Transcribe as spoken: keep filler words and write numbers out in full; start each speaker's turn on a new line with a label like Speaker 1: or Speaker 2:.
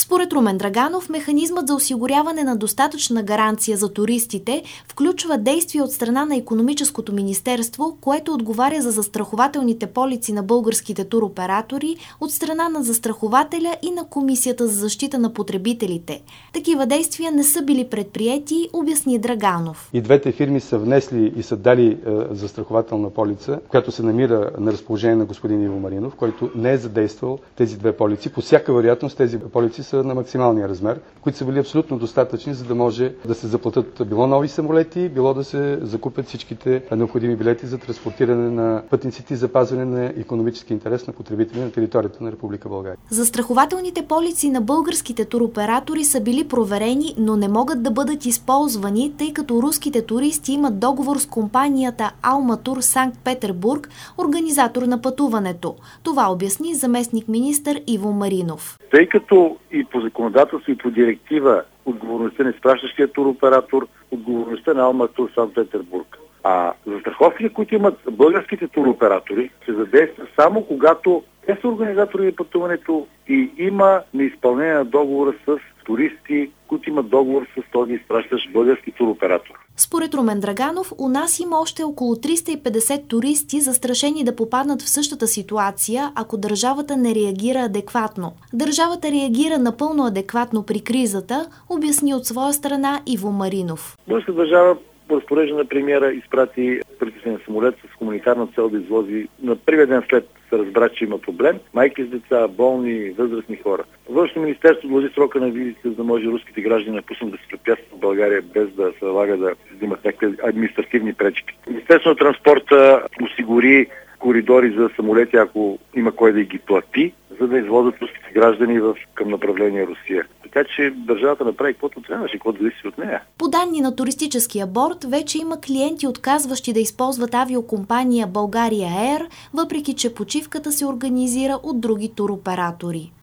Speaker 1: Според Румен Драганов, механизмът за осигуряване на достатъчна гаранция за туристите включва действия от страна на Икономическото министерство, което отговаря за застрахователните полици на българските туроператори, от страна на застрахователя и на Комисията за защита на потребителите. Такива действия не са били предприети, обясни Драганов.
Speaker 2: И двете фирми са внесли и са дали е, застрахователна полица, която се намира на разположение на господин Иво Маринов, който не е задействал тези две полици. По всяка вероятност тези полици са на максималния размер, които са били абсолютно достатъчни, за да може да се заплатят било нови самолети, било да се закупят всичките необходими билети за транспортиране на пътниците и запазване на икономически интерес на потребители на територията на Република България.
Speaker 1: Застрахователните полици на българските туроператори са били проверени, но не могат да бъдат използвани, тъй като руските туристи имат договор с компанията Алматур Санкт-Петербург, организатор на пътуването. Това обясни заместник-министър Иво Маринов.
Speaker 3: Тъй като и по законодателство, и по директива отговорността на изпращащия туроператор, отговорността на Алматур Санкт-Петербург. А застраховките, които имат българските туроператори, се задействат само когато те са организатори на пътуването и има неизпълнение на договора с туристи, които имат договор с този изпращащ български туроператор.
Speaker 1: Според Румен Драганов, у нас има още около триста и петдесет туристи, застрашени да попаднат в същата ситуация, ако държавата не реагира адекватно. Държавата реагира напълно адекватно при кризата, обясни от своя страна Иво Маринов.
Speaker 3: Българската държава по разпореждане на премиера изпрати притеснен самолет с хуманитарна цел да извози на първия ден след се разбра, че има проблем. Майки с деца, болни, възрастни хора. Външно министерство дължи срока на визите, за да може руските граждани напуснат да се препятстват в България, без да се налага да взимат някакви административни пречки. Министерство на транспорта осигури коридори за самолети, ако има кой да ги плати, за да извозят руските граждани в, към направление Русия. Така че държавата направи каквото трябваше, каквото зависи от нея.
Speaker 1: По данни на туристическия борд, вече има клиенти, отказващи да използват авиокомпания България Ер, въпреки че почивката се организира от други туроператори.